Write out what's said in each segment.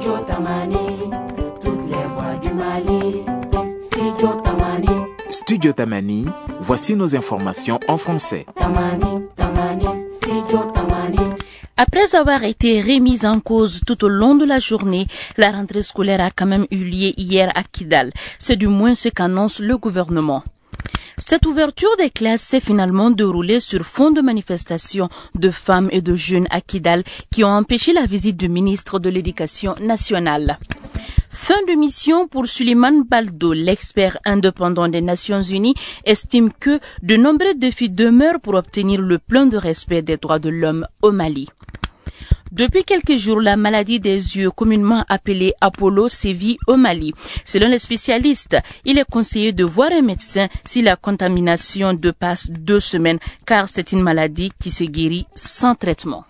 Studio Tamani, toutes les voix du Mali. Studio Tamani. Studio Tamani, voici nos informations en français. Tamani, Tamani, Studio Tamani. Après avoir été remise en cause tout au long de la journée, la rentrée scolaire a quand même eu lieu hier à Kidal. C'est du moins ce qu'annonce le gouvernement. Cette ouverture des classes s'est finalement déroulée sur fond de manifestations de femmes et de jeunes à Kidal qui ont empêché la visite du ministre de l'Éducation nationale. Fin de mission pour Suleiman Baldo, l'expert indépendant des Nations Unies, estime que de nombreux défis demeurent pour obtenir le plein de respect des droits de l'homme au Mali. Depuis quelques jours, la maladie des yeux, communément appelée Apollo, sévit au Mali. Selon les spécialistes, il est conseillé de voir un médecin si la contamination dépasse 2 semaines, car c'est une maladie qui se guérit sans traitement.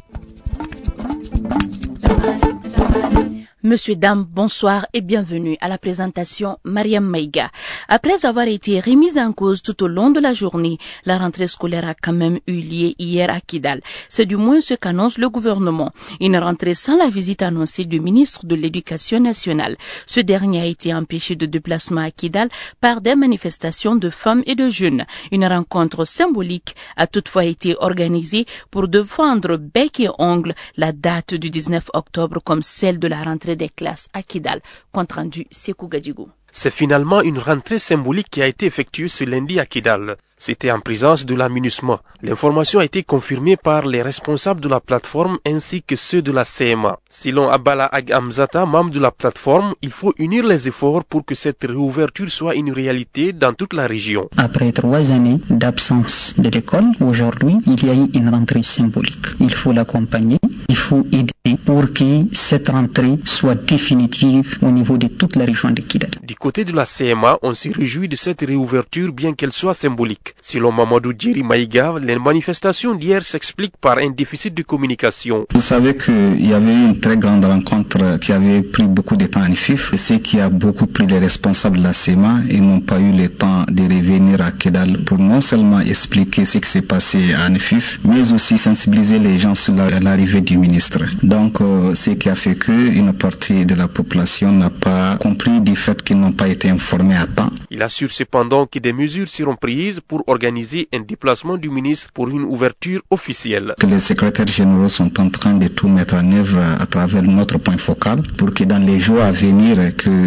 Monsieur, dames, bonsoir et bienvenue à la présentation Mariam Maïga. Après avoir été remise en cause tout au long de la journée, la rentrée scolaire a quand même eu lieu hier à Kidal. C'est du moins ce qu'annonce le gouvernement. Une rentrée sans la visite annoncée du ministre de l'Éducation nationale. Ce dernier a été empêché de déplacement à Kidal par des manifestations de femmes et de jeunes. Une rencontre symbolique a toutefois été organisée pour défendre bec et ongle la date du 19 octobre comme celle de la rentrée des classes à Kidal. Compte rendu Sekou Gadjigou. C'est finalement une rentrée symbolique qui a été effectuée ce lundi à Kidal. C'était en présence de la MINUSMA. L'information a été confirmée par les responsables de la plateforme ainsi que ceux de la CMA. Selon Abala Ag Amzata, membre de la plateforme, il faut unir les efforts pour que cette réouverture soit une réalité dans toute la région. Après 3 années d'absence de l'école, aujourd'hui, il y a eu une rentrée symbolique. Il faut l'accompagner, il faut aider pour que cette rentrée soit définitive au niveau de toute la région de Kidal. Du côté de la CMA, on s'est réjoui de cette réouverture bien qu'elle soit symbolique. Selon Mamadou Djeri Maïga, les manifestations d'hier s'expliquent par un déficit de communication. Vous savez qu'il y avait eu une très grande rencontre qui avait pris beaucoup de temps à Nifif. C'est qui a beaucoup pris les responsables de la CEMA et n'ont pas eu le temps de revenir à Kidal pour non seulement expliquer ce qui s'est passé à Nifif, mais aussi sensibiliser les gens sur l'arrivée du ministre. Donc, ce qui a fait qu'une partie de la population n'a pas compris du fait qu'ils n'ont pas été informés à temps. Il assure cependant que des mesures seront prises pour organiser un déplacement du ministre pour une ouverture officielle. Que les secrétaires généraux sont en train de tout mettre en œuvre à travers notre point focal pour que dans les jours à venir,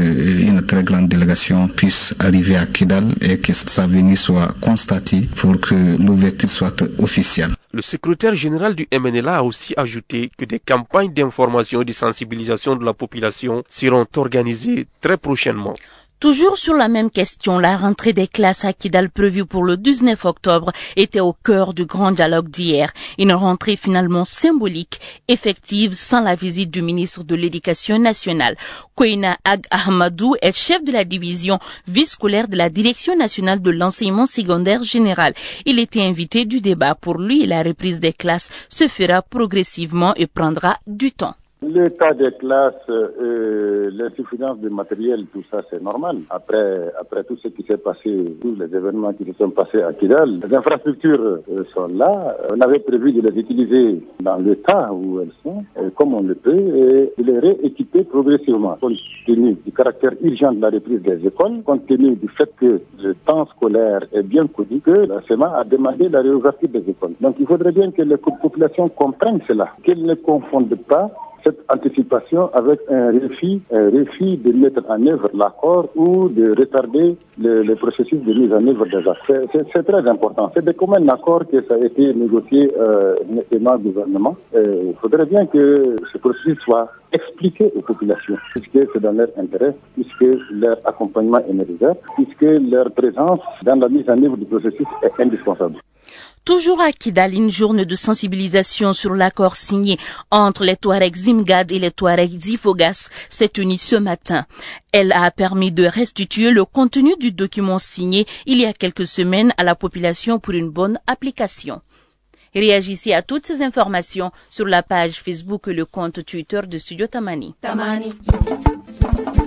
une très grande délégation puisse arriver à Kidal et que sa venue soit constatée pour que l'ouverture soit officielle. Le secrétaire général du MNLA a aussi ajouté que des campagnes d'information et de sensibilisation de la population seront organisées très prochainement. Toujours sur la même question, la rentrée des classes à Kidal prévue pour le 19 octobre était au cœur du grand dialogue d'hier. Une rentrée finalement symbolique, effective sans la visite du ministre de l'Éducation nationale. Koina Ag Ahmadou est chef de la division vie scolaire de la Direction nationale de l'enseignement secondaire général. Il était invité du débat. Pour lui, la reprise des classes se fera progressivement et prendra du temps. L'état des classes, l'insuffisance de matériel, tout ça c'est normal. Après tout ce qui s'est passé, tous les événements qui se sont passés à Kidal, les infrastructures sont là. On avait prévu de les utiliser dans l'état où elles sont, comme on le peut, et de les rééquiper progressivement. Compte tenu du caractère urgent de la reprise des écoles, compte tenu du fait que le temps scolaire est bien connu, que la CEMA a demandé la réouverture des écoles. Donc il faudrait bien que les populations comprennent cela, qu'elles ne confondent pas cette anticipation avec un refus de mettre en œuvre l'accord ou de retarder le processus de mise en œuvre des actes. C'est très important. C'est de commun accord que ça a été négocié dans le gouvernement. Il faudrait bien que ce processus soit expliqué aux populations, puisque c'est dans leur intérêt, puisque leur accompagnement est nécessaire, puisque leur présence dans la mise en œuvre du processus est indispensable. Toujours à Kidal, une journée de sensibilisation sur l'accord signé entre les Touaregs Zimgad et les Touaregs Zifogas s'est tenue ce matin. Elle a permis de restituer le contenu du document signé il y a quelques semaines à la population pour une bonne application. Réagissez à toutes ces informations sur la page Facebook et le compte Twitter de Studio Tamani.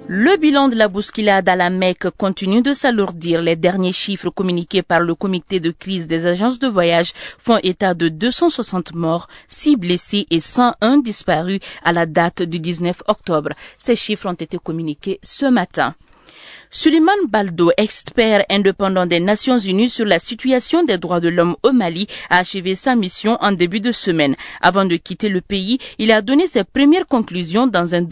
Le bilan de la bousculade à la Mecque continue de s'alourdir. Les derniers chiffres communiqués par le comité de crise des agences de voyage font état de 260 morts, 6 blessés et 101 disparus à la date du 19 octobre. Ces chiffres ont été communiqués ce matin. Suleiman Baldo, expert indépendant des Nations Unies sur la situation des droits de l'homme au Mali, a achevé sa mission en début de semaine. Avant de quitter le pays, il a donné ses premières conclusions dans un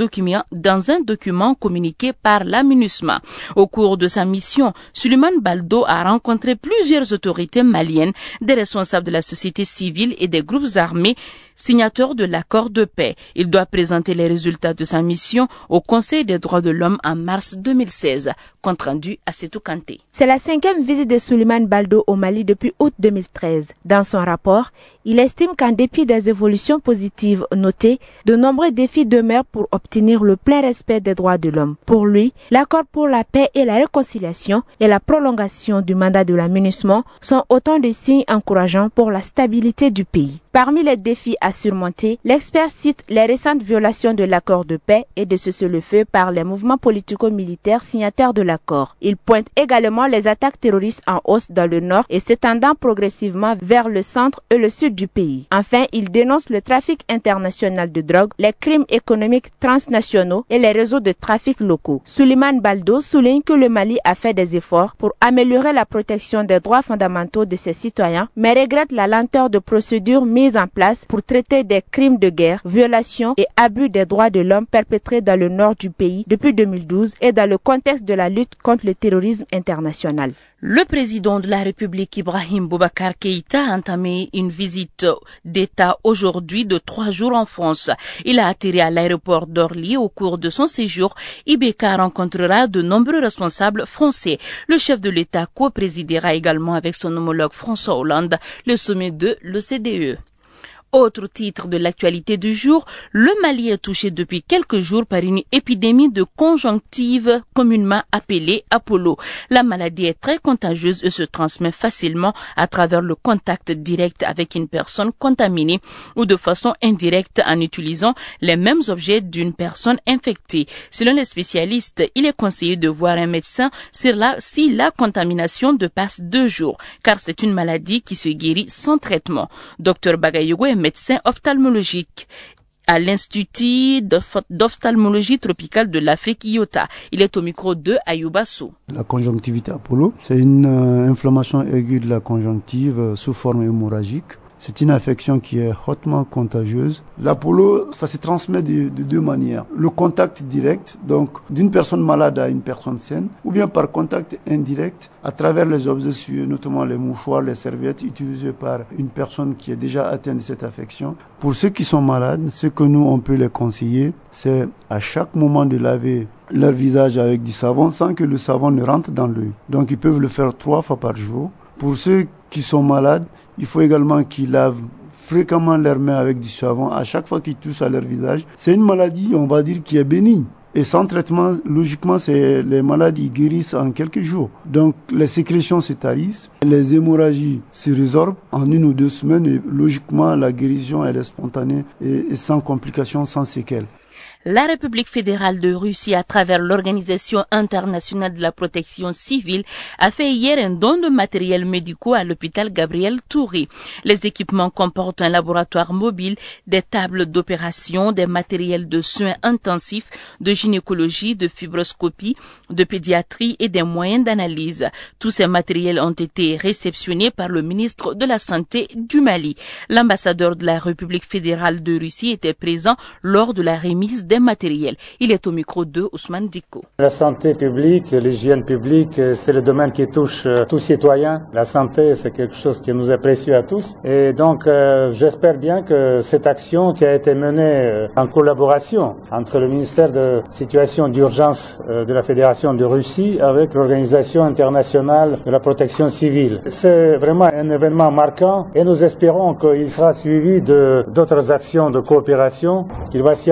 document communiqué par la MINUSMA. Au cours de sa mission, Suleiman Baldo a rencontré plusieurs autorités maliennes, des responsables de la société civile et des groupes armés signataires de l'accord de paix. Il doit présenter les résultats de sa mission au Conseil des droits de l'homme en mars 2016. Compte rendu à Setou Kanté. C'est la 5e visite de Suleiman Baldo au Mali depuis août 2013. Dans son rapport, il estime qu'en dépit des évolutions positives notées, de nombreux défis demeurent pour obtenir le plein respect des droits de l'homme. Pour lui, l'accord pour la paix et la réconciliation et la prolongation du mandat de la MINUSMA sont autant de signes encourageants pour la stabilité du pays. Parmi les défis à surmonter, l'expert cite les récentes violations de l'accord de paix et de cessez-le-feu par les mouvements politico-militaires signataires de l'accord. Il pointe également les attaques terroristes en hausse dans le nord et s'étendant progressivement vers le centre et le sud du pays. Enfin, il dénonce le trafic international de drogue, les crimes économiques transnationaux et les réseaux de trafic locaux. Suleiman Baldo souligne que le Mali a fait des efforts pour améliorer la protection des droits fondamentaux de ses citoyens, mais regrette la lenteur de procédures mises en place pour traiter des crimes de guerre, violations et abus des droits de l'homme perpétrés dans le nord du pays depuis 2012 et dans le contexte de la lutte contre le terrorisme international. Le président de la République Ibrahim Boubacar Keïta a entamé une visite d'État aujourd'hui de 3 jours en France. Il a atterri à l'aéroport d'Orly. Au cours de son séjour, Ibeka rencontrera de nombreux responsables français. Le chef de l'État co-présidera également avec son homologue François Hollande le sommet de l'OCDE. Autre titre de l'actualité du jour, le Mali est touché depuis quelques jours par une épidémie de conjonctive communément appelée Apollo. La maladie est très contagieuse et se transmet facilement à travers le contact direct avec une personne contaminée ou de façon indirecte en utilisant les mêmes objets d'une personne infectée. Selon les spécialistes, il est conseillé de voir un médecin si la contamination dépasse 2 jours, car c'est une maladie qui se guérit sans traitement. Dr Bagayogo est médecin ophtalmologique à l'Institut d'ophtalmologie tropicale de l'Afrique IOTA. Il est au micro de Ayouba Sow. La conjonctivite Apollo, c'est une inflammation aiguë de la conjonctive sous forme hémorragique. C'est une infection qui est hautement contagieuse. L'Apollo, ça se transmet de 2 manières. Le contact direct, donc d'une personne malade à une personne saine, ou bien par contact indirect à travers les objets sueux, notamment les mouchoirs, les serviettes utilisées par une personne qui est déjà atteinte de cette infection. Pour ceux qui sont malades, ce que nous, on peut les conseiller, c'est à chaque moment de laver leur visage avec du savon sans que le savon ne rentre dans l'œil. Donc ils peuvent le faire 3 fois par jour. Pour ceux qui sont malades, il faut également qu'ils lavent fréquemment leurs mains avec du savon à chaque fois qu'ils touchent à leur visage. C'est une maladie, on va dire, qui est bénigne. Et sans traitement, logiquement, les maladies guérissent en quelques jours. Donc, les sécrétions se tarissent, les hémorragies se résorbent en 1 ou 2 semaines et logiquement, la guérison, elle est spontanée et sans complications, sans séquelles. La République fédérale de Russie, à travers l'Organisation internationale de la protection civile, a fait hier un don de matériel médicaux à l'hôpital Gabriel Touré. Les équipements comportent un laboratoire mobile, des tables d'opération, des matériels de soins intensifs, de gynécologie, de fibroscopie, de pédiatrie et des moyens d'analyse. Tous ces matériels ont été réceptionnés par le ministre de la Santé du Mali. L'ambassadeur de la République fédérale de Russie était présent lors de la remise des matériels. Il est au micro de Ousmane Diko. La santé publique, l'hygiène publique, c'est le domaine qui touche tout citoyen. La santé, c'est quelque chose qui nous est précieux à tous. Et donc, j'espère bien que cette action qui a été menée en collaboration entre le ministère de situation d'urgence de la Fédération de Russie avec l'Organisation internationale de la protection civile. C'est vraiment un événement marquant et nous espérons qu'il sera suivi d'autres actions de coopération, qu'il va servir surtout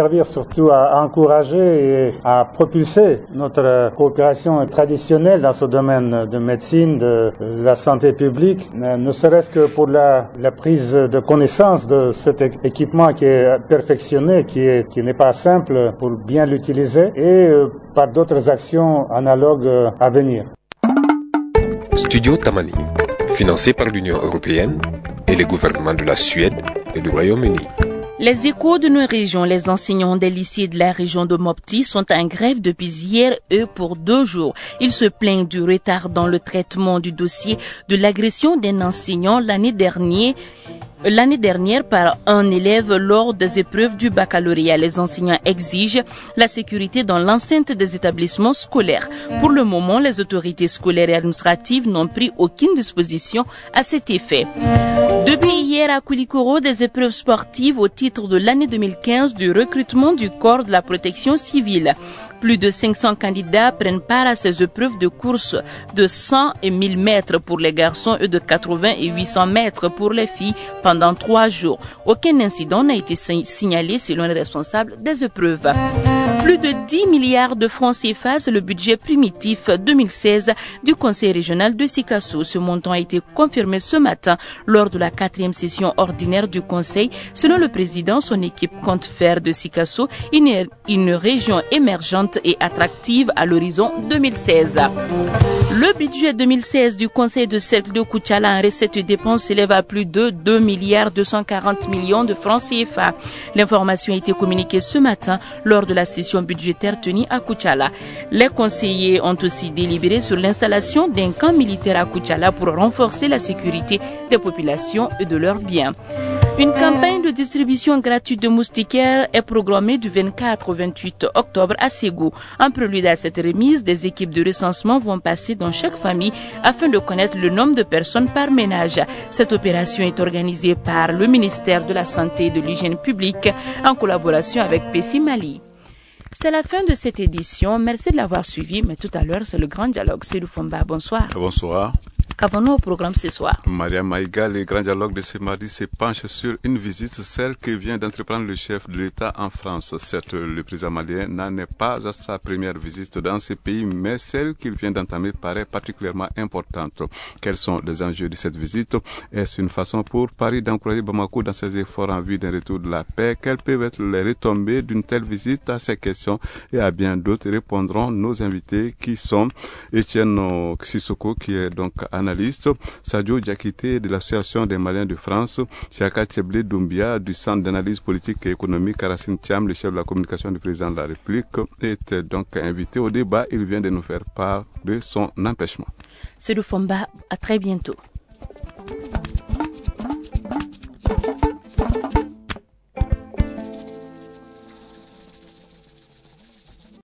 surtout à encourager et à propulser notre coopération traditionnelle dans ce domaine de médecine, de la santé publique, ne serait-ce que pour la prise de connaissance de cet équipement qui est perfectionné, qui n'est pas simple pour bien l'utiliser, et par d'autres actions analogues à venir. Studio Tamani, financé par l'Union européenne et les gouvernements de la Suède et du Royaume-Uni. Les échos de nos régions, les enseignants des lycées de la région de Mopti sont en grève depuis hier, pour 2 jours. Ils se plaignent du retard dans le traitement du dossier de l'agression d'un enseignant l'année dernière par un élève lors des épreuves du baccalauréat. Les enseignants exigent la sécurité dans l'enceinte des établissements scolaires. Pour le moment, les autorités scolaires et administratives n'ont pris aucune disposition à cet effet. Depuis hier à Koulikoro, des épreuves sportives au titre de l'année 2015 du recrutement du corps de la protection civile. Plus de 500 candidats prennent part à ces épreuves de course de 100 et 1000 mètres pour les garçons et de 80 et 800 mètres pour les filles pendant 3 jours. Aucun incident n'a été signalé selon les responsables des épreuves. Plus de 10 milliards de francs CFA, c'est le budget primitif 2016 du Conseil régional de Sikasso. Ce montant a été confirmé ce matin lors de la 4e session ordinaire du Conseil. Selon le président, son équipe compte faire de Sikasso une région émergente et attractive à l'horizon 2016. Le budget 2016 du Conseil de cercle de Koutiala en recettes et dépenses s'élève à plus de 2 milliards 240 millions de francs CFA. L'information a été communiquée ce matin lors de la session budgétaire tenue à Koutiala. Les conseillers ont aussi délibéré sur l'installation d'un camp militaire à Koutiala pour renforcer la sécurité des populations et de leurs biens. Une campagne de distribution gratuite de moustiquaires est programmée du 24 au 28 octobre à Ségou. En prélude à cette remise, des équipes de recensement vont passer dans chaque famille afin de connaître le nombre de personnes par ménage. Cette opération est organisée par le ministère de la Santé et de l'Hygiène publique en collaboration avec PECI Mali. C'est la fin de cette édition. Merci de l'avoir suivi, mais tout à l'heure, c'est le grand dialogue. Seydou Fomba, bonsoir. Bonsoir. Qu'avons-nous au programme ce soir? Maria Maïga, le grand dialogue de ce mardi se penche sur une visite, celle que vient d'entreprendre le chef de l'État en France. Certes, le président malien n'en est pas à sa première visite dans ce pays, mais celle qu'il vient d'entamer paraît particulièrement importante. Quels sont les enjeux de cette visite? Est-ce une façon pour Paris d'encourager Bamako dans ses efforts en vue d'un retour de la paix? Quelles peuvent être les retombées d'une telle visite? À ces questions et à bien d'autres répondront nos invités qui sont Etienne Sissoko, qui est donc analyste, Sadio Diakité de l'Association des Maliens de France, Siaka Tcheblé Doumbia du Centre d'analyse politique et économique, Racine Thiam, le chef de la communication du président de la République, est donc invité au débat. Il vient de nous faire part de son empêchement. Seydou Fomba, à très bientôt.